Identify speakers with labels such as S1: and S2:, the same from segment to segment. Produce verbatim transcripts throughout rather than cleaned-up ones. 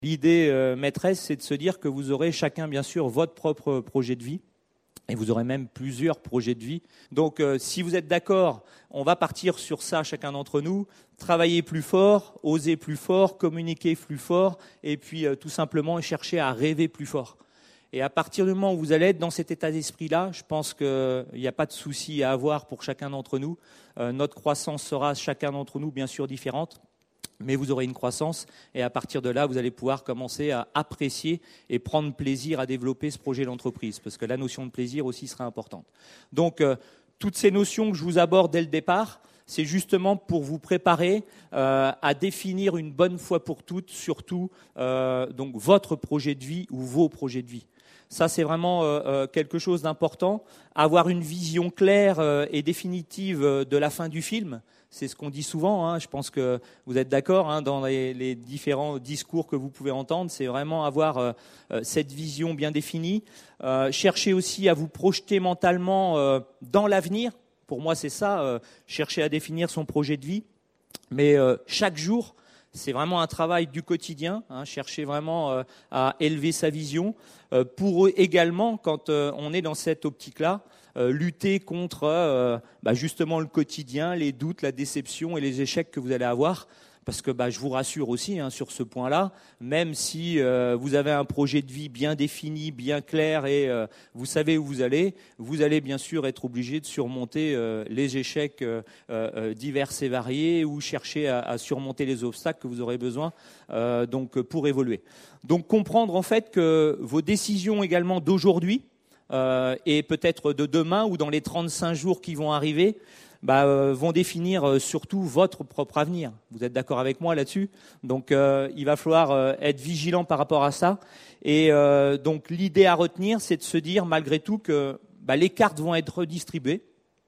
S1: L'idée euh, maîtresse, c'est de se dire que vous aurez chacun, bien sûr, votre propre projet de vie. Et vous aurez même plusieurs projets de vie. Donc, euh, si vous êtes d'accord, on va partir sur ça, chacun d'entre nous. Travailler plus fort, oser plus fort, communiquer plus fort, et puis euh, tout simplement chercher à rêver plus fort. Et à partir du moment où vous allez être dans cet état d'esprit-là, je pense qu'il n'y a pas de souci à avoir pour chacun d'entre nous. Euh, notre croissance sera, chacun d'entre nous, bien sûr, différente. Mais vous aurez une croissance et à partir de là, vous allez pouvoir commencer à apprécier et prendre plaisir à développer ce projet d'entreprise parce que la notion de plaisir aussi sera importante. Donc, euh, toutes ces notions que je vous aborde dès le départ, c'est justement pour vous préparer euh, à définir une bonne fois pour toutes, surtout euh, donc votre projet de vie ou vos projets de vie. Ça, c'est vraiment euh, quelque chose d'important. Avoir une vision claire euh, et définitive de la fin du film. C'est ce qu'on dit souvent, hein. Je pense que vous êtes d'accord hein, dans les, les différents discours que vous pouvez entendre. C'est vraiment avoir euh, cette vision bien définie. Euh, chercher aussi à vous projeter mentalement euh, dans l'avenir. Pour moi, c'est ça, euh, chercher à définir son projet de vie. Mais euh, chaque jour, c'est vraiment un travail du quotidien, hein, chercher vraiment euh, à élever sa vision. Euh, pour eux également, quand euh, on est dans cette optique-là, Euh, lutter contre euh, bah, justement le quotidien, les doutes, la déception et les échecs que vous allez avoir. Parce que bah, je vous rassure aussi hein, sur ce point-là, même si euh, vous avez un projet de vie bien défini, bien clair et euh, vous savez où vous allez, vous allez bien sûr être obligé de surmonter euh, les échecs euh, euh, divers et variés ou chercher à, à surmonter les obstacles que vous aurez besoin euh, donc, pour évoluer. Donc comprendre en fait que vos décisions également d'aujourd'hui, Euh, et peut-être de demain ou dans les trente-cinq jours qui vont arriver, bah, euh, vont définir euh, surtout votre propre avenir. Vous êtes d'accord avec moi là-dessus? Donc, euh, il va falloir euh, être vigilant par rapport à ça. Et euh, donc, l'idée à retenir, c'est de se dire malgré tout que bah, les cartes vont être redistribuées.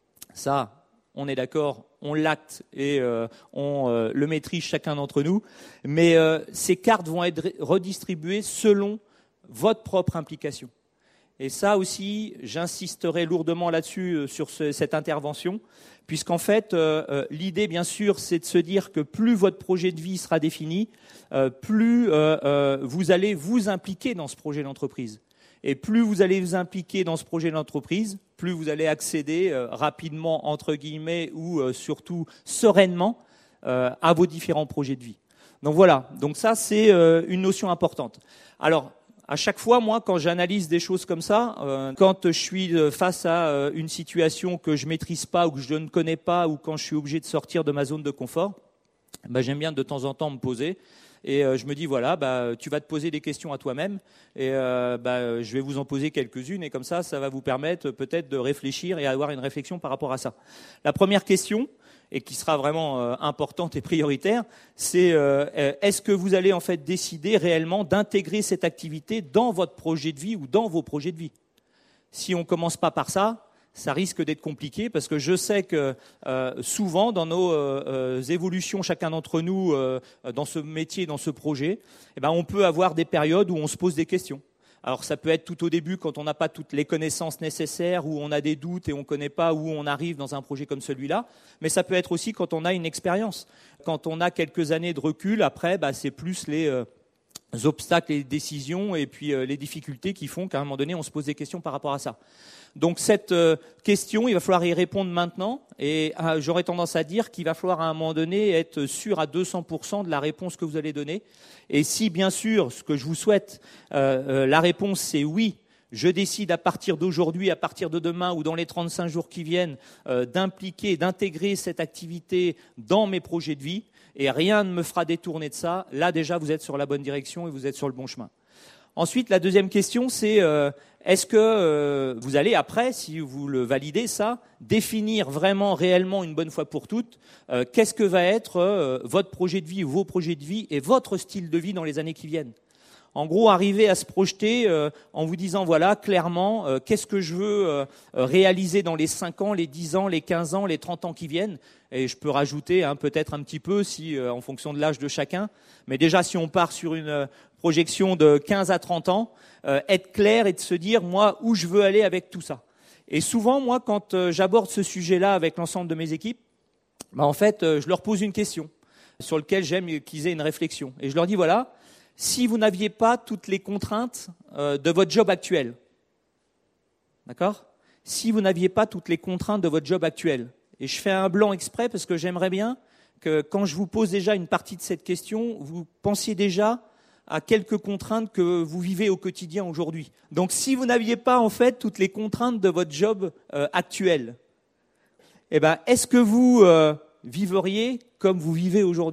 S1: Ça, on est d'accord, on l'acte et euh, on euh, le maîtrise chacun d'entre nous. Mais euh, ces cartes vont être redistribuées selon votre propre implication. Et ça aussi, j'insisterai lourdement là-dessus, sur ce, cette intervention, puisqu'en fait, euh, euh, l'idée, bien sûr, c'est de se dire que plus votre projet de vie sera défini, euh, plus euh, euh, vous allez vous impliquer dans ce projet d'entreprise. Et plus vous allez vous impliquer dans ce projet d'entreprise, plus vous allez accéder euh, rapidement, entre guillemets, ou euh, surtout sereinement euh, à vos différents projets de vie. Donc voilà, donc ça, c'est euh, une notion importante. Alors, à chaque fois, moi, quand j'analyse des choses comme ça, euh, quand je suis face à euh, une situation que je maîtrise pas ou que je ne connais pas ou quand je suis obligé de sortir de ma zone de confort, bah, j'aime bien de temps en temps me poser et euh, je me dis voilà, bah, tu vas te poser des questions à toi-même et euh, bah, je vais vous en poser quelques-unes et comme ça, ça va vous permettre peut-être de réfléchir et avoir une réflexion par rapport à ça. La première question, et qui sera vraiment euh, importante et prioritaire, c'est euh, est-ce que vous allez en fait décider réellement d'intégrer cette activité dans votre projet de vie ou dans vos projets de vie? Si on ne commence pas par ça, ça risque d'être compliqué parce que je sais que euh, souvent dans nos euh, évolutions, chacun d'entre nous, euh, dans ce métier, dans ce projet, eh ben, on peut avoir des périodes où on se pose des questions. Alors ça peut être tout au début quand on n'a pas toutes les connaissances nécessaires, où on a des doutes et on ne connaît pas où on arrive dans un projet comme celui-là, mais ça peut être aussi quand on a une expérience. Quand on a quelques années de recul, après, bah, c'est plus les euh, obstacles, les décisions et puis euh, les difficultés qui font qu'à un moment donné, on se pose des questions par rapport à ça. Donc cette euh, question, il va falloir y répondre maintenant et euh, j'aurais tendance à dire qu'il va falloir à un moment donné être sûr à deux cents pour cent de la réponse que vous allez donner. Et si bien sûr, ce que je vous souhaite, euh, euh, la réponse c'est oui, je décide à partir d'aujourd'hui, à partir de demain ou dans les trente-cinq jours qui viennent, euh, d'impliquer, d'intégrer cette activité dans mes projets de vie et rien ne me fera détourner de ça, là déjà vous êtes sur la bonne direction et vous êtes sur le bon chemin. Ensuite, la deuxième question, c'est euh, est-ce que euh, vous allez après, si vous le validez ça, définir vraiment, réellement, une bonne fois pour toutes, euh, qu'est-ce que va être euh, votre projet de vie, vos projets de vie et votre style de vie dans les années qui viennent. En gros, arriver à se projeter euh, en vous disant, voilà, clairement, euh, qu'est-ce que je veux euh, réaliser dans les cinq ans, les dix ans, les quinze ans, les trente ans qui viennent. Et je peux rajouter hein, peut-être un petit peu, si euh, en fonction de l'âge de chacun. Mais déjà, si on part sur une euh, projection de quinze à trente ans, euh, être clair et de se dire, moi, où je veux aller avec tout ça. Et souvent, moi, quand euh, j'aborde ce sujet-là avec l'ensemble de mes équipes, bah, en fait, euh, je leur pose une question sur laquelle j'aime qu'ils aient une réflexion. Et je leur dis, voilà, si vous n'aviez pas toutes les contraintes euh, de votre job actuel. D'accord ? Si vous n'aviez pas toutes les contraintes de votre job actuel. Et je fais un blanc exprès parce que j'aimerais bien que quand je vous pose déjà une partie de cette question, vous pensiez déjà à quelques contraintes que vous vivez au quotidien aujourd'hui. Donc si vous n'aviez pas en fait toutes les contraintes de votre job euh, actuel, eh ben, est-ce que vous euh, vivriez comme vous vivez aujourd'hui ?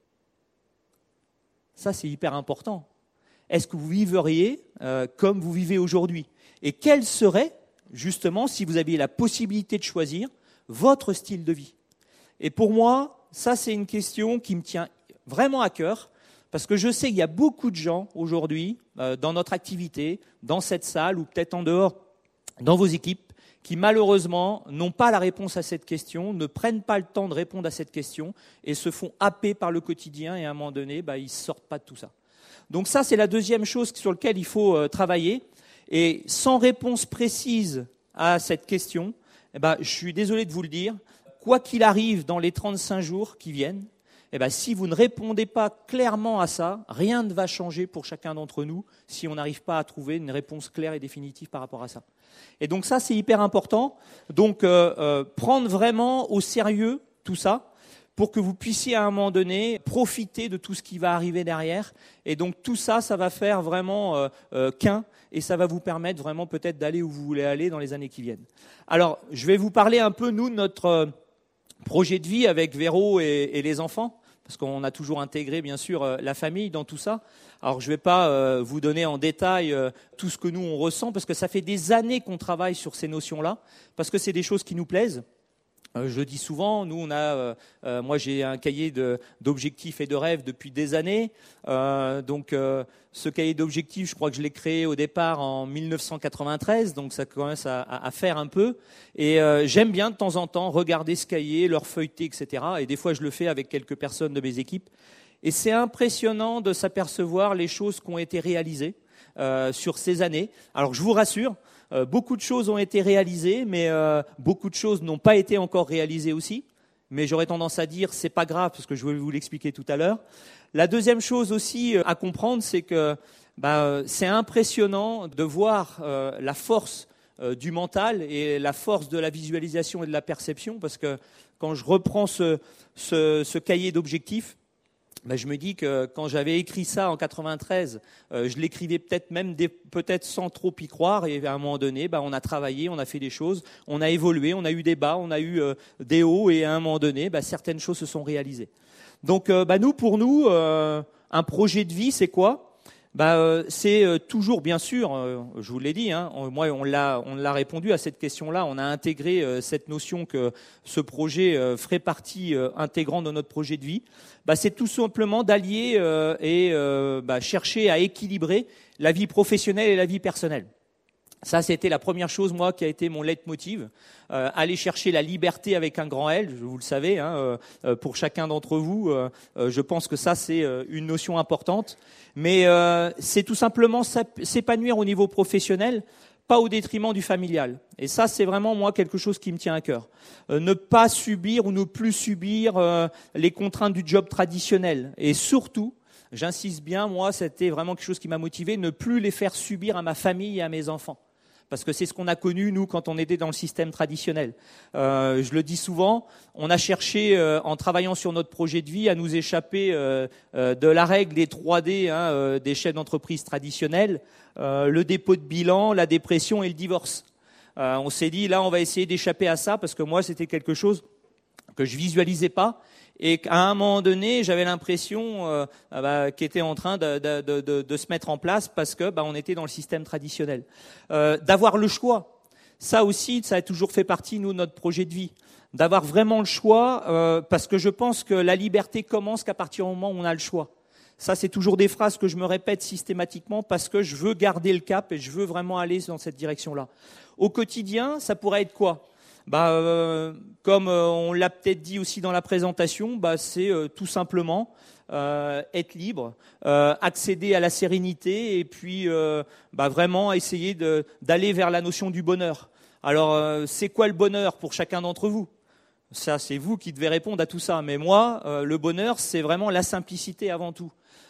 S1: Ça, c'est hyper important. Est-ce que vous vivriez euh, comme vous vivez aujourd'hui ? Et quel serait, justement, si vous aviez la possibilité de choisir, votre style de vie ? Et pour moi, ça, c'est une question qui me tient vraiment à cœur, parce que je sais qu'il y a beaucoup de gens aujourd'hui, euh, dans notre activité, dans cette salle, ou peut-être en dehors, dans vos équipes, qui malheureusement n'ont pas la réponse à cette question, ne prennent pas le temps de répondre à cette question et se font happer par le quotidien et à un moment donné, bah, ils ne sortent pas de tout ça. Donc ça, c'est la deuxième chose sur laquelle il faut euh, travailler. Et sans réponse précise à cette question, eh ben, je suis désolé de vous le dire, quoi qu'il arrive dans les trente-cinq jours qui viennent, eh ben, si vous ne répondez pas clairement à ça, rien ne va changer pour chacun d'entre nous si on n'arrive pas à trouver une réponse claire et définitive par rapport à ça. Et donc ça, c'est hyper important. Donc euh, euh, prendre vraiment au sérieux tout ça pour que vous puissiez à un moment donné profiter de tout ce qui va arriver derrière. Et donc tout ça, ça va faire vraiment euh, euh, qu'un et ça va vous permettre vraiment peut-être d'aller où vous voulez aller dans les années qui viennent. Alors, je vais vous parler un peu, nous, de notre euh, projet de vie avec Véro et, et les enfants, parce qu'on a toujours intégré, bien sûr, euh, la famille dans tout ça. Alors, je ne vais pas euh, vous donner en détail euh, tout ce que nous, on ressent, parce que ça fait des années qu'on travaille sur ces notions-là, parce que c'est des choses qui nous plaisent. Euh, je le dis souvent, nous, on a, euh, euh, moi, j'ai un cahier de, d'objectifs et de rêves depuis des années. Euh, donc, euh, ce cahier d'objectifs, je crois que je l'ai créé au départ en mille neuf cent quatre-vingt-treize, donc ça commence à, à, à faire un peu. Et euh, j'aime bien de temps en temps regarder ce cahier, leur feuilleter, et cetera. Et des fois, je le fais avec quelques personnes de mes équipes. Et c'est impressionnant de s'apercevoir les choses qui ont été réalisées euh, sur ces années. Alors, je vous rassure, euh, beaucoup de choses ont été réalisées, mais euh, beaucoup de choses n'ont pas été encore réalisées aussi. Mais j'aurais tendance à dire, c'est pas grave, parce que je vais vous l'expliquer tout à l'heure. La deuxième chose aussi à comprendre, c'est que bah, c'est impressionnant de voir euh, la force euh, du mental et la force de la visualisation et de la perception, parce que quand je reprends ce, ce, ce cahier d'objectifs, bah, je me dis que quand j'avais écrit ça en quatre-vingt-treize, euh, je l'écrivais peut-être même des, peut-être sans trop y croire, et à un moment donné, bah, on a travaillé, on a fait des choses, on a évolué, on a eu des bas, on a eu euh, des hauts, et à un moment donné, bah, certaines choses se sont réalisées. Donc, euh, bah, nous, pour nous, euh, un projet de vie, c'est quoi ? Bah, euh, c'est euh, toujours, bien sûr, euh, je vous l'ai dit, hein, on, moi, on l'a, on l'a répondu à cette question-là. On a intégré euh, cette notion que ce projet euh, ferait partie euh, intégrante de notre projet de vie. Bah, c'est tout simplement d'allier euh, et euh, bah, chercher à équilibrer la vie professionnelle et la vie personnelle. Ça, c'était la première chose, moi, qui a été mon leitmotiv. Euh, aller chercher la liberté avec un grand L, vous le savez, hein, euh, pour chacun d'entre vous. Euh, euh, je pense que ça, c'est euh, une notion importante. Mais euh, c'est tout simplement s'épanouir au niveau professionnel, pas au détriment du familial. Et ça, c'est vraiment, moi, quelque chose qui me tient à cœur. Euh, ne pas subir ou ne plus subir euh, les contraintes du job traditionnel. Et surtout, j'insiste bien, moi, c'était vraiment quelque chose qui m'a motivé, ne plus les faire subir à ma famille et à mes enfants. Parce que c'est ce qu'on a connu, nous, quand on était dans le système traditionnel. Euh, je le dis souvent, on a cherché, euh, en travaillant sur notre projet de vie, à nous échapper euh, euh, de la règle des trois D, hein, euh, des chefs d'entreprise traditionnels, euh, le dépôt de bilan, la dépression et le divorce. Euh, on s'est dit, là, on va essayer d'échapper à ça, parce que moi, c'était quelque chose que je visualisais pas. Et qu'à un moment donné, j'avais l'impression euh, bah, qu'il était en train de, de, de, de se mettre en place parce que bah, on était dans le système traditionnel. Euh, d'avoir le choix, ça aussi, ça a toujours fait partie, nous, de notre projet de vie. D'avoir vraiment le choix, euh, parce que je pense que la liberté commence qu'à partir du moment où on a le choix. Ça, c'est toujours des phrases que je me répète systématiquement parce que je veux garder le cap et je veux vraiment aller dans cette direction-là. Au quotidien, ça pourrait être quoi ? Bah, euh, comme euh, on l'a peut-être dit aussi dans la présentation, bah, c'est euh, tout simplement euh, être libre, euh, accéder à la sérénité et puis euh, bah, vraiment essayer de, d'aller vers la notion du bonheur. Alors, euh, c'est quoi le bonheur pour chacun d'entre vous ? Ça, c'est vous qui devez répondre à tout ça. Mais moi, euh, le bonheur, c'est vraiment la simplicité avant tout.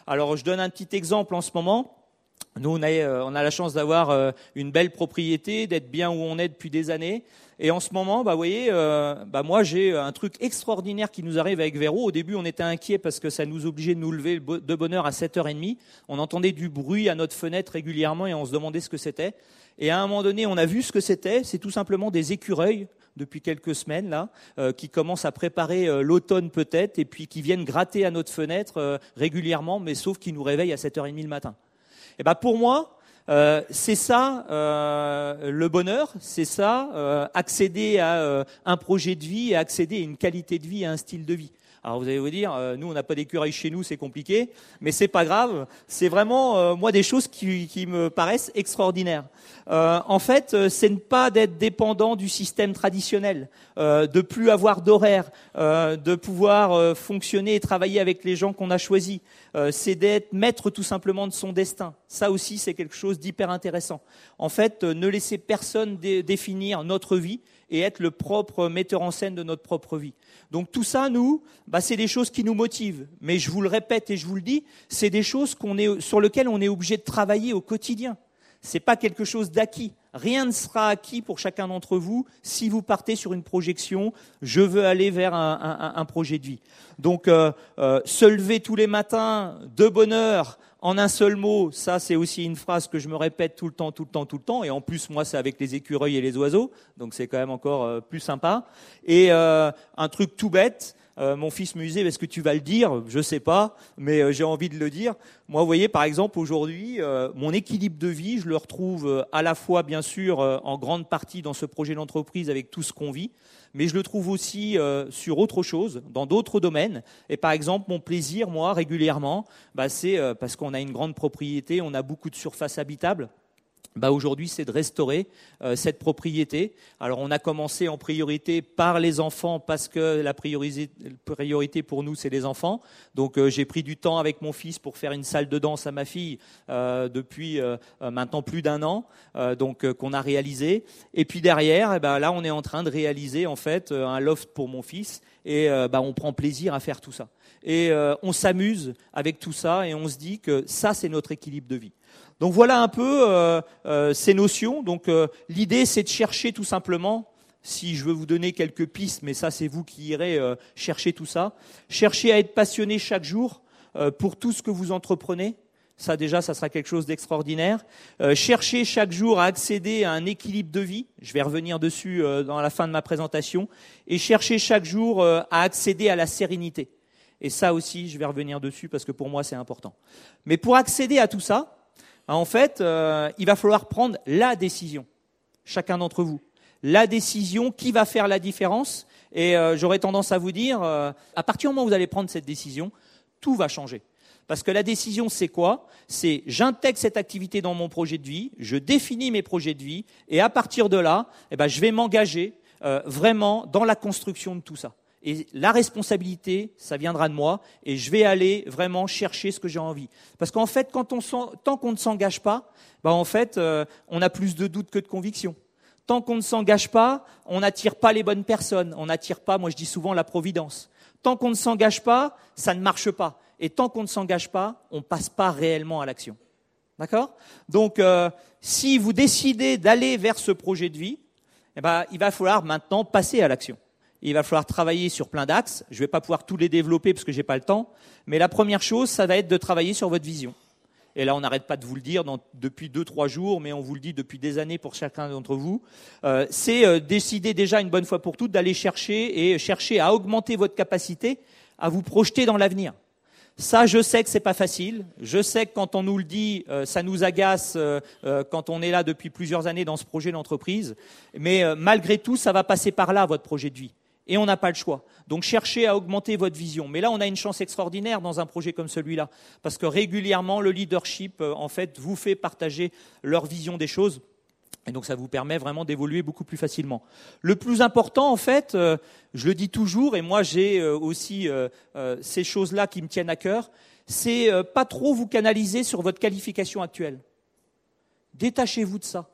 S1: Alors, je donne un petit exemple en ce moment. Nous, on a, euh, on a la chance d'avoir euh, une belle propriété, d'être bien où on est depuis des années. Et en ce moment, bah, vous voyez, euh, bah, moi, j'ai un truc extraordinaire qui nous arrive avec Véro. Au début, on était inquiets parce que ça nous obligeait de nous lever de bonne heure à sept heures trente. On entendait du bruit à notre fenêtre régulièrement et on se demandait ce que c'était. Et à un moment donné, on a vu ce que c'était. C'est tout simplement des écureuils depuis quelques semaines là, euh, qui commencent à préparer euh, l'automne peut-être, et puis qui viennent gratter à notre fenêtre euh, régulièrement, mais sauf qu'ils nous réveillent à sept heures trente le matin. Et ben pour moi, euh, c'est ça euh, le bonheur, c'est ça euh, accéder à euh, un projet de vie et accéder à une qualité de vie, à un style de vie. Alors vous allez vous dire, euh, nous on n'a pas d'écureuil chez nous, c'est compliqué, mais c'est pas grave. C'est vraiment euh, moi des choses qui, qui me paraissent extraordinaires. Euh, en fait, euh, c'est ne pas d'être dépendant du système traditionnel, euh, de plus avoir d'horaire, euh, de pouvoir euh, fonctionner et travailler avec les gens qu'on a choisis. Euh, c'est d'être maître tout simplement de son destin. Ça aussi, c'est quelque chose d'hyper intéressant. En fait, euh, ne laisser personne dé- définir notre vie et être le propre metteur en scène de notre propre vie. Donc tout ça, nous, bah, c'est des choses qui nous motivent. Mais je vous le répète et je vous le dis, c'est des choses qu'on est, sur lesquelles on est obligé de travailler au quotidien. C'est pas quelque chose d'acquis. Rien ne sera acquis pour chacun d'entre vous si vous partez sur une projection. Je veux aller vers un, un, un projet de vie. Donc, euh, euh, se lever tous les matins de bonne heure en un seul mot, ça c'est aussi une phrase que je me répète tout le temps, tout le temps, tout le temps. Et en plus, moi, c'est avec les écureuils et les oiseaux, donc c'est quand même encore euh, plus sympa. Et euh, un truc tout bête. Euh, mon fils me disait, est-ce que tu vas le dire ? Je sais pas, mais euh, j'ai envie de le dire. Moi, vous voyez, par exemple, aujourd'hui, euh, mon équilibre de vie, je le retrouve euh, à la fois, bien sûr, euh, en grande partie dans ce projet d'entreprise avec tout ce qu'on vit, mais je le trouve aussi euh, sur autre chose, dans d'autres domaines. Et par exemple, mon plaisir, moi, régulièrement, bah, c'est euh, parce qu'on a une grande propriété, on a beaucoup de surface habitable. Bah aujourd'hui, c'est de restaurer euh, cette propriété. Alors, on a commencé en priorité par les enfants parce que la priorité, priorité pour nous, c'est les enfants. Donc, euh, j'ai pris du temps avec mon fils pour faire une salle de danse à ma fille euh, depuis euh, maintenant plus d'un an, euh, donc euh, qu'on a réalisé. Et puis derrière, eh ben là, on est en train de réaliser en fait un loft pour mon fils et euh, bah, on prend plaisir à faire tout ça. Et euh, on s'amuse avec tout ça et on se dit que ça, c'est notre équilibre de vie. Donc voilà un peu euh, euh, ces notions. Donc euh, l'idée, c'est de chercher tout simplement, si je veux vous donner quelques pistes, mais ça c'est vous qui irez euh, chercher tout ça, chercher à être passionné chaque jour euh, pour tout ce que vous entreprenez. Ça déjà, ça sera quelque chose d'extraordinaire. Euh, chercher chaque jour à accéder à un équilibre de vie. Je vais revenir dessus euh, dans la fin de ma présentation. Et chercher chaque jour euh, à accéder à la sérénité. Et ça aussi, je vais revenir dessus parce que pour moi, c'est important. Mais pour accéder à tout ça, en fait, euh, il va falloir prendre la décision, chacun d'entre vous. La décision qui va faire la différence. Et euh, j'aurais tendance à vous dire, euh, à partir du moment où vous allez prendre cette décision, tout va changer. Parce que la décision, c'est quoi ? C'est j'intègre cette activité dans mon projet de vie, je définis mes projets de vie, et à partir de là, eh ben, je vais m'engager euh, vraiment dans la construction de tout ça. Et la responsabilité, ça viendra de moi, et je vais aller vraiment chercher ce que j'ai envie. Parce qu'en fait, quand on tant qu'on ne s'engage pas, bah en fait, euh, on a plus de doutes que de convictions. Tant qu'on ne s'engage pas, on n'attire pas les bonnes personnes. On n'attire pas, moi je dis souvent, la providence. Tant qu'on ne s'engage pas, ça ne marche pas. Et tant qu'on ne s'engage pas, on ne passe pas réellement à l'action. D'accord ? Donc, euh, si vous décidez d'aller vers ce projet de vie, eh ben, il va falloir maintenant passer à l'action. Il va falloir travailler sur plein d'axes. Je ne vais pas pouvoir tous les développer parce que je n'ai pas le temps. Mais la première chose, ça va être de travailler sur votre vision. Et là, on n'arrête pas de vous le dire dans, depuis deux, trois jours, mais on vous le dit depuis des années pour chacun d'entre vous. Euh, c'est euh, décider déjà une bonne fois pour toutes d'aller chercher et chercher à augmenter votre capacité à vous projeter dans l'avenir. Ça, je sais que c'est pas facile. Je sais que quand on nous le dit, euh, ça nous agace euh, euh, quand on est là depuis plusieurs années dans ce projet d'entreprise. Mais euh, malgré tout, ça va passer par là, votre projet de vie. Et on n'a pas le choix. Donc, cherchez à augmenter votre vision. Mais là, on a une chance extraordinaire dans un projet comme celui-là. Parce que régulièrement, le leadership, euh, en fait, vous fait partager leur vision des choses. Et donc, ça vous permet vraiment d'évoluer beaucoup plus facilement. Le plus important, en fait, euh, je le dis toujours, et moi, j'ai euh, aussi euh, euh, ces choses-là qui me tiennent à cœur, c'est euh, pas trop vous canaliser sur votre qualification actuelle. Détachez-vous de ça.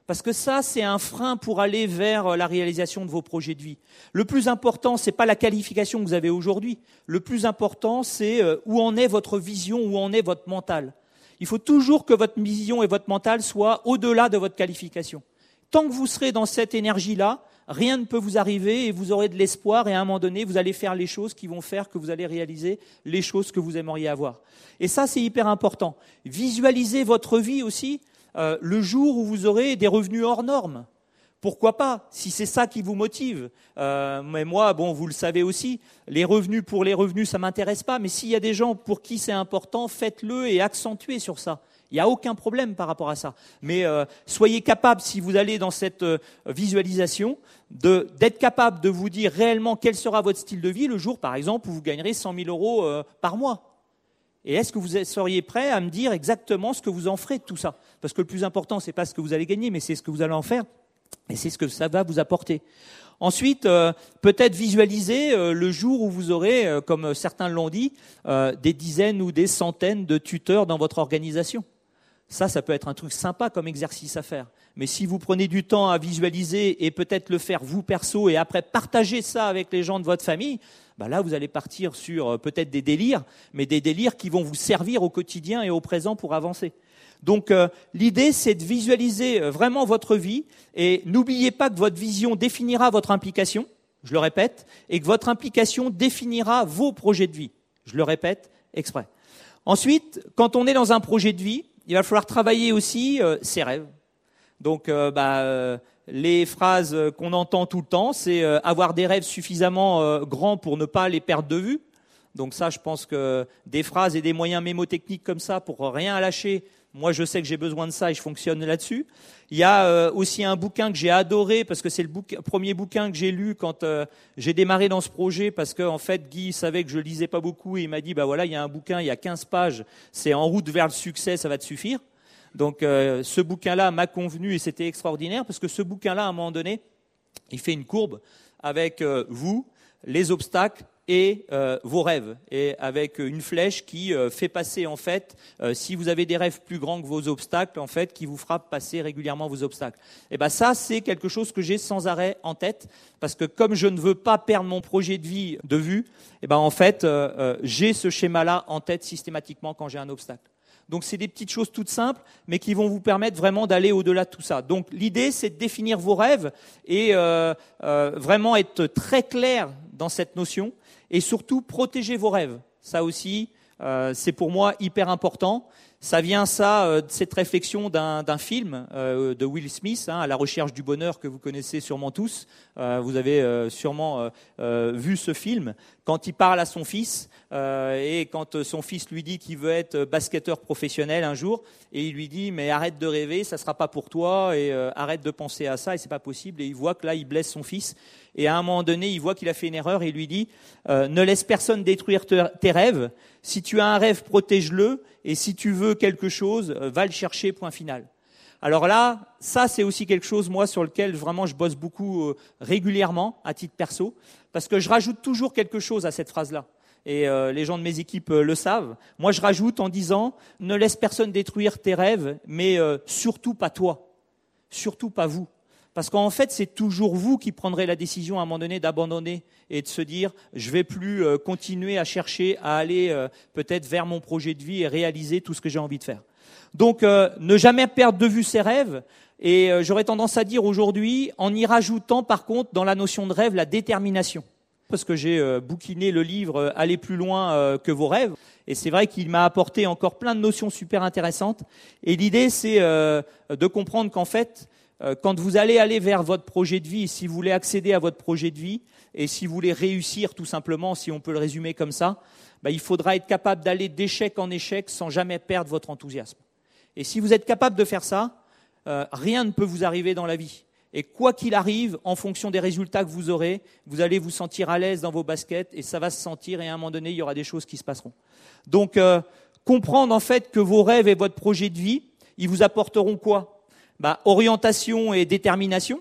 S1: Parce que ça, c'est un frein pour aller vers la réalisation de vos projets de vie. Le plus important, c'est pas la qualification que vous avez aujourd'hui. Le plus important, c'est où en est votre vision, où en est votre mental. Il faut toujours que votre vision et votre mental soient au-delà de votre qualification. Tant que vous serez dans cette énergie-là, rien ne peut vous arriver et vous aurez de l'espoir et à un moment donné, vous allez faire les choses qui vont faire que vous allez réaliser les choses que vous aimeriez avoir. Et ça, c'est hyper important. Visualisez votre vie aussi. Euh, le jour où vous aurez des revenus hors normes. Pourquoi pas, si c'est ça qui vous motive. Euh, mais moi, bon, vous le savez aussi, les revenus pour les revenus, ça m'intéresse pas. Mais s'il y a des gens pour qui c'est important, faites-le et accentuez sur ça. Il n'y a aucun problème par rapport à ça. Mais euh, soyez capable, si vous allez dans cette euh, visualisation, de, d'être capable de vous dire réellement quel sera votre style de vie le jour, par exemple, où vous gagnerez cent mille euros euh, par mois. Et est-ce que vous seriez prêt à me dire exactement ce que vous en ferez de tout ça? Parce que le plus important, c'est pas ce que vous allez gagner, mais c'est ce que vous allez en faire. Et c'est ce que ça va vous apporter. Ensuite, euh, peut-être visualiser euh, le jour où vous aurez, euh, comme certains l'ont dit, euh, des dizaines ou des centaines de tuteurs dans votre organisation. Ça, ça peut être un truc sympa comme exercice à faire. Mais si vous prenez du temps à visualiser et peut-être le faire vous perso et après partager ça avec les gens de votre famille, bah là, vous allez partir sur euh, peut-être des délires, mais des délires qui vont vous servir au quotidien et au présent pour avancer. Donc, euh, l'idée, c'est de visualiser euh, vraiment votre vie et n'oubliez pas que votre vision définira votre implication, je le répète, et que votre implication définira vos projets de vie. Je le répète exprès. Ensuite, quand on est dans un projet de vie, il va falloir travailler aussi euh, ses rêves. Donc, euh, bah, euh, les phrases qu'on entend tout le temps, c'est euh, avoir des rêves suffisamment euh, grands pour ne pas les perdre de vue. Donc ça, je pense que des phrases et des moyens mémotechniques comme ça pour rien lâcher, moi je sais que j'ai besoin de ça et je fonctionne là-dessus. Il y a euh, aussi un bouquin que j'ai adoré parce que c'est le bouquin, premier bouquin que j'ai lu quand euh, j'ai démarré dans ce projet parce que en fait Guy savait que je lisais pas beaucoup et il m'a dit bah voilà, il y a un bouquin, il y a quinze pages, c'est En route vers le succès, ça va te suffire. Donc euh, ce bouquin-là m'a convenu et c'était extraordinaire parce que ce bouquin-là, à un moment donné, il fait une courbe avec euh, vous, les obstacles et euh, vos rêves, et avec une flèche qui euh, fait passer en fait, euh, si vous avez des rêves plus grands que vos obstacles, en fait, qui vous fera passer régulièrement vos obstacles. Et ben ça, c'est quelque chose que j'ai sans arrêt en tête, parce que comme je ne veux pas perdre mon projet de vie de vue, et ben en fait, euh, euh, j'ai ce schéma-là en tête systématiquement quand j'ai un obstacle. Donc c'est des petites choses toutes simples, mais qui vont vous permettre vraiment d'aller au-delà de tout ça. Donc l'idée, c'est de définir vos rêves et euh, euh, vraiment être très clair dans cette notion et surtout protéger vos rêves. Ça aussi, euh, c'est pour moi hyper important. Ça vient ça euh, de cette réflexion d'un, d'un film euh, de Will Smith, hein, À la recherche du bonheur, que vous connaissez sûrement tous. Euh, vous avez euh, sûrement euh, euh, vu ce film quand il parle à son fils euh, et quand son fils lui dit qu'il veut être basketteur professionnel un jour et il lui dit mais arrête de rêver, ça sera pas pour toi et euh, arrête de penser à ça et c'est pas possible. Et il voit que là il blesse son fils et à un moment donné il voit qu'il a fait une erreur et il lui dit euh, ne laisse personne détruire te, tes rêves. Si tu as un rêve, protège-le. Et si tu veux quelque chose, va le chercher, point final. Alors là, ça c'est aussi quelque chose, moi, sur lequel vraiment je bosse beaucoup euh, régulièrement, à titre perso, parce que je rajoute toujours quelque chose à cette phrase-là. Et euh, les gens de mes équipes euh, le savent. Moi, je rajoute en disant, ne laisse personne détruire tes rêves, mais euh, surtout pas toi, surtout pas vous. Parce qu'en fait, c'est toujours vous qui prendrez la décision à un moment donné d'abandonner et de se dire « je vais plus euh, continuer à chercher à aller euh, peut-être vers mon projet de vie et réaliser tout ce que j'ai envie de faire ». Donc, euh, ne jamais perdre de vue ses rêves. Et euh, j'aurais tendance à dire aujourd'hui, en y rajoutant par contre dans la notion de rêve, la détermination. Parce que j'ai euh, bouquiné le livre euh, « Aller plus loin euh, que vos rêves ». Et c'est vrai qu'il m'a apporté encore plein de notions super intéressantes. Et l'idée, c'est euh, de comprendre qu'en fait, quand vous allez aller vers votre projet de vie, si vous voulez accéder à votre projet de vie, et si vous voulez réussir tout simplement, si on peut le résumer comme ça, bah, il faudra être capable d'aller d'échec en échec sans jamais perdre votre enthousiasme. Et si vous êtes capable de faire ça, euh, rien ne peut vous arriver dans la vie. Et quoi qu'il arrive, en fonction des résultats que vous aurez, vous allez vous sentir à l'aise dans vos baskets et ça va se sentir et à un moment donné, il y aura des choses qui se passeront. Donc, euh, comprendre en fait que vos rêves et votre projet de vie, ils vous apporteront quoi ? Bah, orientation et détermination,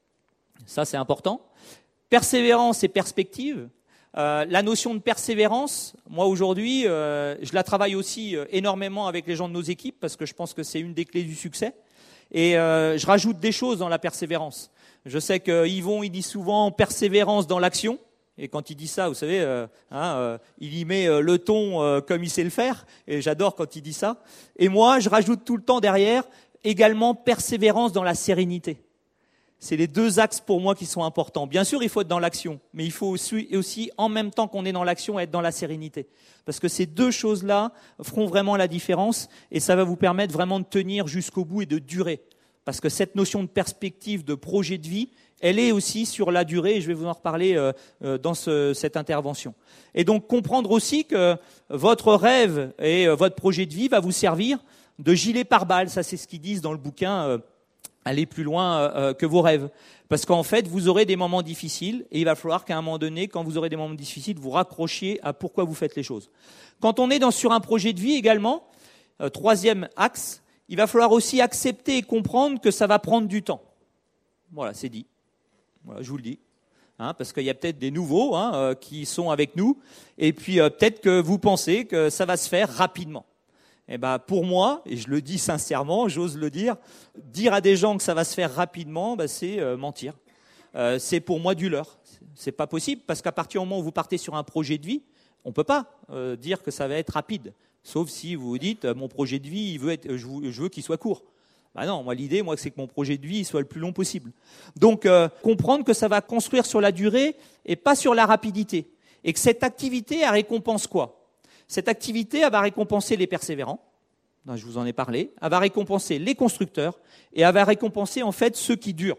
S1: ça c'est important. Persévérance et perspective. Euh, la notion de persévérance, moi aujourd'hui, euh, je la travaille aussi euh, énormément avec les gens de nos équipes parce que je pense que c'est une des clés du succès. Et euh, je rajoute des choses dans la persévérance. Je sais que Yvon, il dit souvent persévérance dans l'action. Et quand il dit ça, vous savez, euh, hein, euh, il y met euh, le ton euh, comme il sait le faire. Et j'adore quand il dit ça. Et moi, je rajoute tout le temps derrière également persévérance dans la sérénité. C'est les deux axes pour moi qui sont importants. Bien sûr, il faut être dans l'action, mais il faut aussi, aussi en même temps qu'on est dans l'action, être dans la sérénité. Parce que ces deux choses-là feront vraiment la différence et ça va vous permettre vraiment de tenir jusqu'au bout et de durer. Parce que cette notion de perspective, de projet de vie, elle est aussi sur la durée et je vais vous en reparler euh, euh, dans ce, cette intervention. Et donc comprendre aussi que votre rêve et euh, votre projet de vie va vous servir de gilet pare-balles. Ça, c'est ce qu'ils disent dans le bouquin euh, aller plus loin euh, que vos rêves. Parce qu'en fait, vous aurez des moments difficiles et il va falloir qu'à un moment donné, quand vous aurez des moments difficiles, vous raccrochiez à pourquoi vous faites les choses. Quand on est dans, sur un projet de vie également, euh, troisième axe, il va falloir aussi accepter et comprendre que ça va prendre du temps. Voilà, c'est dit. Voilà, je vous le dis. Hein, parce qu'il y a peut-être des nouveaux hein, euh, qui sont avec nous et puis euh, peut-être que vous pensez que ça va se faire rapidement. Eh ben pour moi, et je le dis sincèrement, j'ose le dire, dire à des gens que ça va se faire rapidement, ben c'est euh, mentir. Euh, c'est pour moi du leurre. C'est pas possible parce qu'à partir du moment où vous partez sur un projet de vie, on peut pas euh, dire que ça va être rapide. Sauf si vous vous dites euh, mon projet de vie, il veut être, je, veux, je veux qu'il soit court. Ben non, moi l'idée, moi c'est que mon projet de vie soit le plus long possible. Donc euh, comprendre que ça va construire sur la durée et pas sur la rapidité, et que cette activité elle récompense quoi? Cette activité, elle va récompenser les persévérants, je vous en ai parlé, elle va récompenser les constructeurs et elle va récompenser en fait ceux qui durent.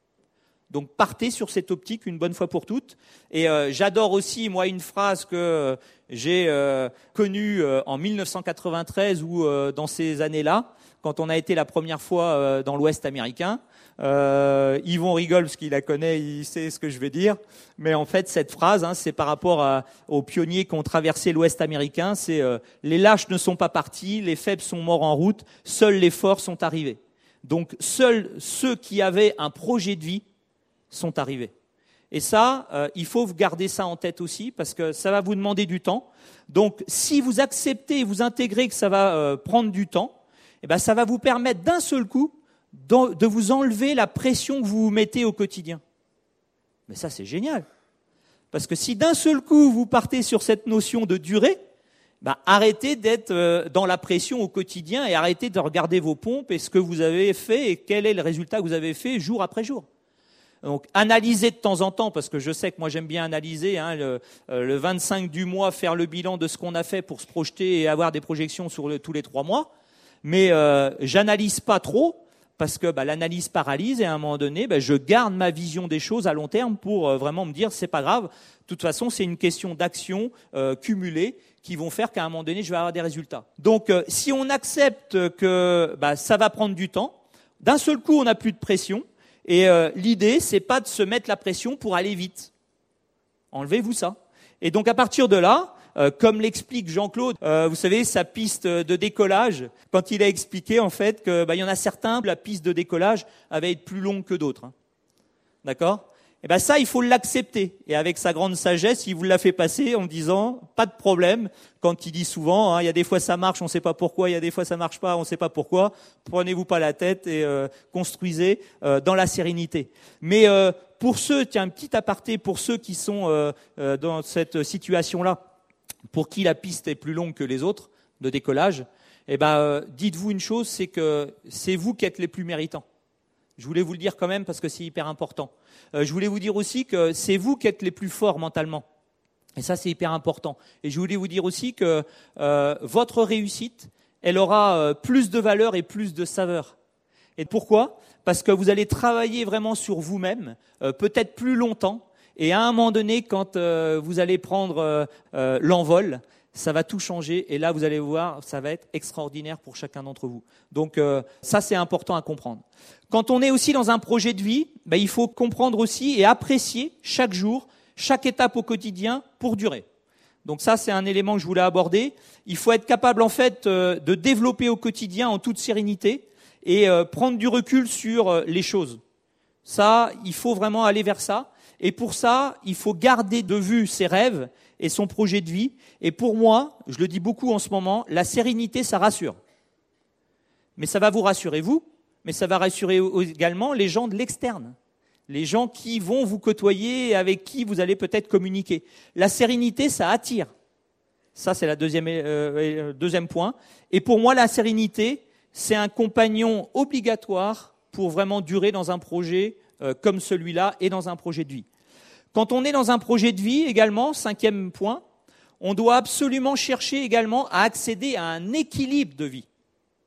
S1: Donc partez sur cette optique une bonne fois pour toutes. Et euh, j'adore aussi, moi, une phrase que euh, j'ai euh, connue euh, en mille neuf cent quatre-vingt-treize ou euh, dans ces années-là, quand on a été la première fois euh, dans l'Ouest américain. Euh, Yvon rigole parce qu'il la connaît, il sait ce que je vais dire. Mais en fait, cette phrase, hein, c'est par rapport à, aux pionniers qui ont traversé l'Ouest américain. C'est euh, les lâches ne sont pas partis, les faibles sont morts en route, seuls les forts sont arrivés. Donc, seuls ceux qui avaient un projet de vie sont arrivés. Et ça, euh, il faut garder ça en tête aussi parce que ça va vous demander du temps. Donc, si vous acceptez et vous intégrez que ça va euh, prendre du temps, eh ben, ça va vous permettre d'un seul coup de vous enlever la pression que vous vous mettez au quotidien. Mais ça, c'est génial. Parce que si d'un seul coup, vous partez sur cette notion de durée, ben, arrêtez d'être dans la pression au quotidien et arrêtez de regarder vos pompes et ce que vous avez fait et quel est le résultat que vous avez fait jour après jour. Donc, analysez de temps en temps, parce que je sais que moi j'aime bien analyser, hein, le, le vingt-cinq du mois, faire le bilan de ce qu'on a fait pour se projeter et avoir des projections sur le, tous les trois mois. Mais euh, j'analyse pas trop, parce que bah, l'analyse paralyse et à un moment donné, bah, je garde ma vision des choses à long terme pour euh, vraiment me dire c'est pas grave. De toute façon, c'est une question d'actions euh, cumulées qui vont faire qu'à un moment donné, je vais avoir des résultats. Donc, euh, si on accepte que bah, ça va prendre du temps, d'un seul coup, on n'a plus de pression. Et euh, l'idée, c'est pas de se mettre la pression pour aller vite. Enlevez-vous ça. Et donc, à partir de là, Euh, comme l'explique Jean-Claude, euh, vous savez, sa piste de décollage, quand il a expliqué en fait que bah, il y en a certains, la piste de décollage avait été plus longue que d'autres. Hein. D'accord ? Et ben ça, il faut l'accepter. Et avec sa grande sagesse, il vous l'a fait passer en disant pas de problème. Quand il dit souvent, hein, il y a des fois ça marche, on ne sait pas pourquoi, il y a des fois ça marche pas, on ne sait pas pourquoi. Prenez-vous pas la tête et euh, construisez euh, dans la sérénité. Mais euh, pour ceux, tiens, un petit aparté pour ceux qui sont euh, euh, dans cette situation-là, pour qui la piste est plus longue que les autres de décollage, eh ben, euh, dites-vous une chose, c'est que c'est vous qui êtes les plus méritants. Je voulais vous le dire quand même parce que c'est hyper important. Euh, je voulais vous dire aussi que c'est vous qui êtes les plus forts mentalement. Et ça, c'est hyper important. Et je voulais vous dire aussi que euh, votre réussite, elle aura euh, plus de valeur et plus de saveur. Et pourquoi ? Parce que vous allez travailler vraiment sur vous-même, euh, peut-être plus longtemps. Et à un moment donné, quand euh, vous allez prendre euh, euh, l'envol, ça va tout changer. Et là, vous allez voir, ça va être extraordinaire pour chacun d'entre vous. Donc euh, ça, c'est important à comprendre. Quand on est aussi dans un projet de vie, ben, il faut comprendre aussi et apprécier chaque jour, chaque étape au quotidien pour durer. Donc ça, c'est un élément que je voulais aborder. Il faut être capable, en fait, euh, de développer au quotidien en toute sérénité et euh, prendre du recul sur euh, les choses. Ça, il faut vraiment aller vers ça. Et pour ça, il faut garder de vue ses rêves et son projet de vie. Et pour moi, je le dis beaucoup en ce moment, la sérénité, ça rassure. Mais ça va vous rassurer, vous, mais ça va rassurer également les gens de l'externe, les gens qui vont vous côtoyer et avec qui vous allez peut-être communiquer. La sérénité, ça attire. Ça, c'est la deuxième, euh, deuxième point. Et pour moi, la sérénité, c'est un compagnon obligatoire pour vraiment durer dans un projet euh, comme celui-là et dans un projet de vie. Quand on est dans un projet de vie également, cinquième point, on doit absolument chercher également à accéder à un équilibre de vie.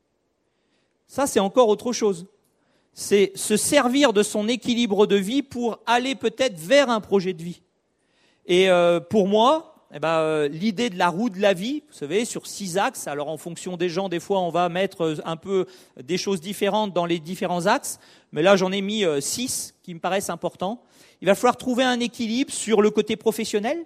S1: Ça, c'est encore autre chose. C'est se servir de son équilibre de vie pour aller peut-être vers un projet de vie. Et euh, pour moi, eh ben, euh, l'idée de la roue de la vie, vous savez, sur six axes, alors en fonction des gens, des fois, on va mettre un peu des choses différentes dans les différents axes, mais là, j'en ai mis euh, six qui me paraissent importants. Il va falloir trouver un équilibre sur le côté professionnel,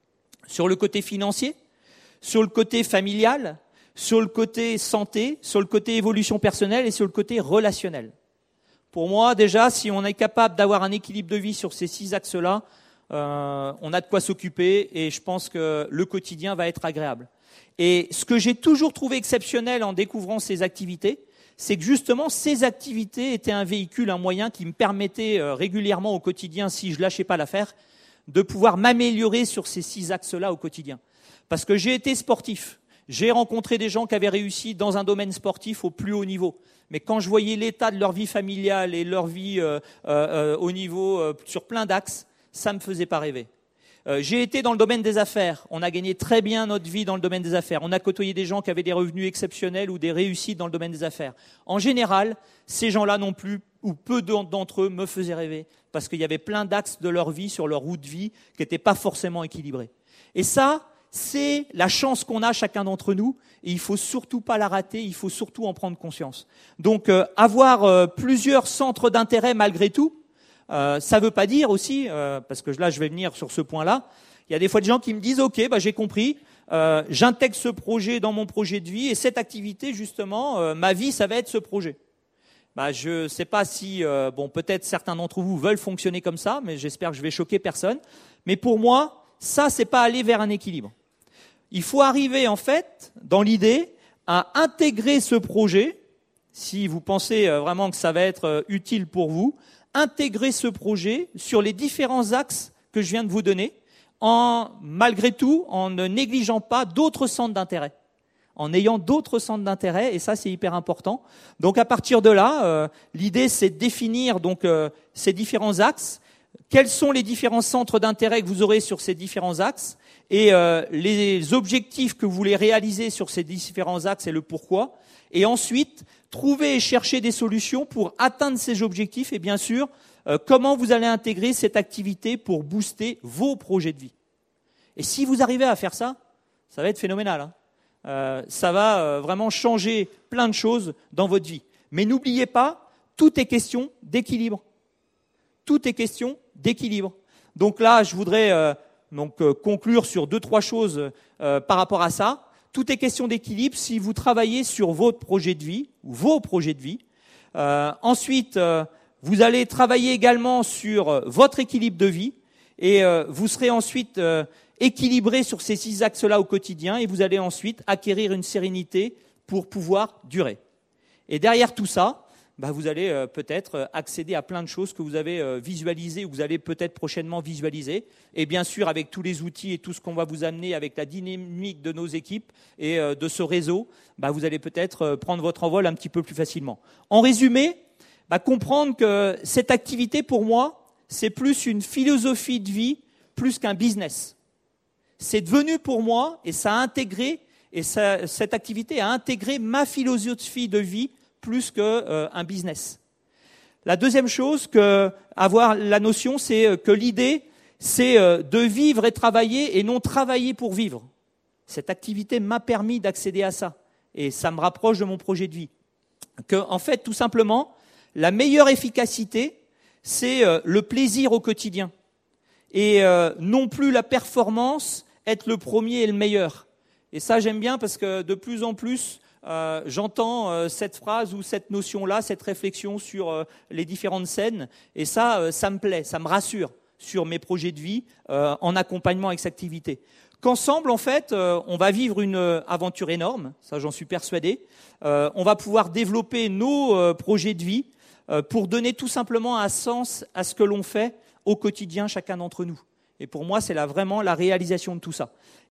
S1: sur le côté financier, sur le côté familial, sur le côté santé, sur le côté évolution personnelle et sur le côté relationnel. Pour moi, déjà, si on est capable d'avoir un équilibre de vie sur ces six axes-là, euh, on a de quoi s'occuper et je pense que le quotidien va être agréable. Et ce que j'ai toujours trouvé exceptionnel en découvrant ces activités, c'est que justement, ces activités étaient un véhicule, un moyen qui me permettait euh, régulièrement au quotidien, si je lâchais pas l'affaire, de pouvoir m'améliorer sur ces six axes-là au quotidien. Parce que j'ai été sportif. J'ai rencontré des gens qui avaient réussi dans un domaine sportif au plus haut niveau. Mais quand je voyais l'état de leur vie familiale et leur vie euh, euh, au niveau euh, sur plein d'axes, ça me faisait pas rêver. Euh, j'ai été dans le domaine des affaires. On a gagné très bien notre vie dans le domaine des affaires. On a côtoyé des gens qui avaient des revenus exceptionnels ou des réussites dans le domaine des affaires. En général, ces gens-là non plus, ou peu d'entre eux, me faisaient rêver parce qu'il y avait plein d'axes de leur vie sur leur route de vie qui n'étaient pas forcément équilibrés. Et ça, c'est la chance qu'on a chacun d'entre nous et il faut surtout pas la rater, il faut surtout en prendre conscience. Donc euh, avoir euh, plusieurs centres d'intérêt malgré tout, euh, ça veut pas dire aussi, euh, parce que là je vais venir sur ce point-là, il y a des fois des gens qui me disent ok, bah j'ai compris, euh, j'intègre ce projet dans mon projet de vie et cette activité justement, euh, ma vie ça va être ce projet. Bah je sais pas si euh, bon peut-être certains d'entre vous veulent fonctionner comme ça, mais j'espère que je vais choquer personne. Mais pour moi, ça c'est pas aller vers un équilibre. Il faut arriver, en fait, dans l'idée, à intégrer ce projet, si vous pensez vraiment que ça va être utile pour vous, intégrer ce projet sur les différents axes que je viens de vous donner, en, malgré tout, en ne négligeant pas d'autres centres d'intérêt, en ayant d'autres centres d'intérêt, et ça, c'est hyper important. Donc, à partir de là, euh, l'idée, c'est de définir donc euh, ces différents axes, quels sont les différents centres d'intérêt que vous aurez sur ces différents axes, et euh, les objectifs que vous voulez réaliser sur ces différents axes et le pourquoi. Et ensuite, trouver et chercher des solutions pour atteindre ces objectifs et bien sûr, euh, comment vous allez intégrer cette activité pour booster vos projets de vie. Et si vous arrivez à faire ça, ça va être phénoménal. Hein. Euh, ça va euh, vraiment changer plein de choses dans votre vie. Mais n'oubliez pas, tout est question d'équilibre. Tout est question d'équilibre. Donc là, je voudrais... Euh, Donc euh, conclure sur deux, trois choses euh, par rapport à ça. Tout est question d'équilibre si vous travaillez sur votre projet de vie ou vos projets de vie. Euh, ensuite, euh, vous allez travailler également sur euh, votre équilibre de vie et euh, vous serez ensuite euh, équilibré sur ces six axes-là au quotidien et vous allez ensuite acquérir une sérénité pour pouvoir durer. Et derrière tout ça, bah vous allez euh, peut-être accéder à plein de choses que vous avez euh, visualisées ou vous allez peut-être prochainement visualiser. Et bien sûr, avec tous les outils et tout ce qu'on va vous amener avec la dynamique de nos équipes et euh, de ce réseau, bah vous allez peut-être euh, prendre votre envol un petit peu plus facilement. En résumé, bah comprendre que cette activité, pour moi, c'est plus une philosophie de vie plus qu'un business. C'est devenu pour moi, et ça a intégré, et ça, cette activité a intégré ma philosophie de vie plus qu'un euh, business. La deuxième chose, que avoir la notion, c'est que l'idée, c'est euh, de vivre et travailler et non travailler pour vivre. Cette activité m'a permis d'accéder à ça et ça me rapproche de mon projet de vie. Que, en fait, tout simplement, la meilleure efficacité, c'est euh, le plaisir au quotidien et euh, non plus la performance, être le premier et le meilleur. Et ça, j'aime bien parce que de plus en plus, Euh, j'entends euh, cette phrase ou cette notion-là, cette réflexion sur euh, les différentes scènes, et ça, euh, ça me plaît, ça me rassure sur mes projets de vie euh, en accompagnement avec cette activité. qu'ensemble, en fait, euh, on va vivre une aventure énorme, ça j'en suis persuadé. Euh, on va pouvoir développer nos euh, projets de vie euh, pour donner tout simplement un sens à ce que l'on fait au quotidien, chacun d'entre nous. Et pour moi, c'est là vraiment la réalisation de tout ça.